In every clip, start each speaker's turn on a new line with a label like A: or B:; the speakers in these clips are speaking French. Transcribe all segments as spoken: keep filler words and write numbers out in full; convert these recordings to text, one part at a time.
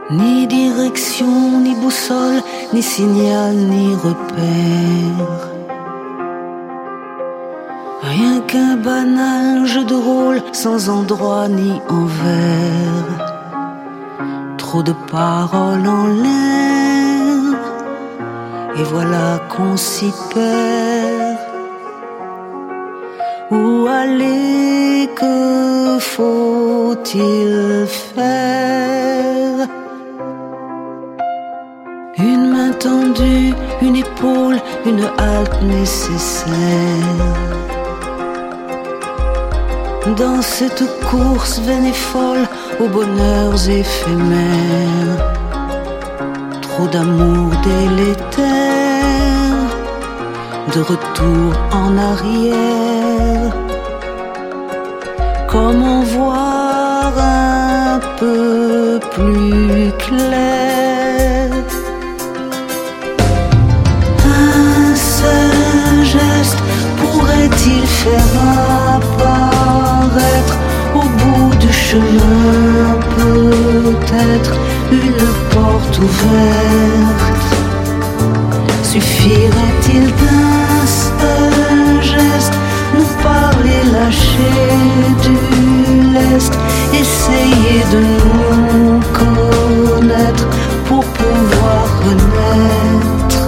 A: Ni direction, ni boussole, ni signal, ni repère. Rien qu'un banal jeu de rôle, sans endroit ni envers. Trop de paroles en l'air, et voilà qu'on s'y perd. Où aller, que faut-il faire? Une main tendue, une épaule, une halte nécessaire. Dans cette course vaine et folle aux bonheurs éphémères, trop d'amour délétère, de retour en arrière. Comment voir un peu plus clair? Un seul geste pourrait-il faire apparaître au bout du chemin peut-être une porte ouverte? Suffirait-il d'un seul geste, nous parler, lâcher du lest, essayer de nous connaître pour pouvoir renaître?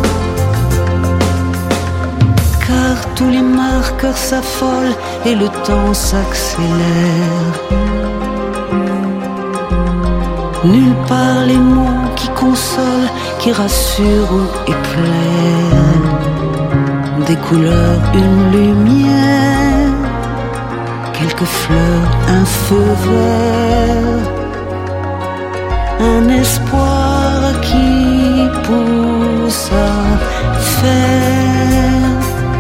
A: Car tous les marqueurs s'affolent et le temps s'accélère. Nulle part les mots qui consolent, qui rassurent ou éclairent. Des couleurs, une lumière, quelques fleurs, un feu vert, un espoir qui pousse à faire.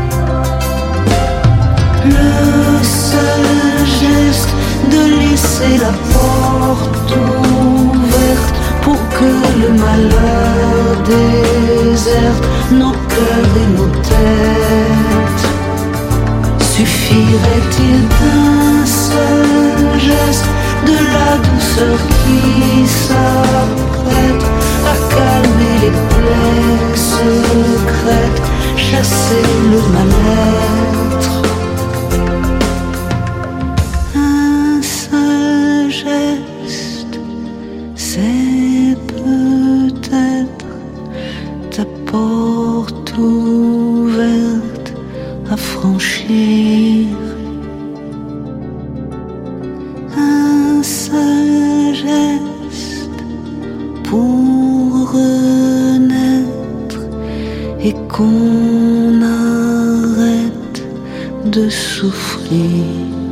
A: Le seul geste de laisser la porte ouverte pour que le malheur déserte nos cœurs et nos têtes. Suffirait-il d'un seul geste, de la douceur qui s'apprête à calmer les plaies secrètes, chasser le mal-être? Un seul geste, c'est peut-être ta porte ouverte à franchir. Un seul geste pour renaître et qu'on arrête de souffrir.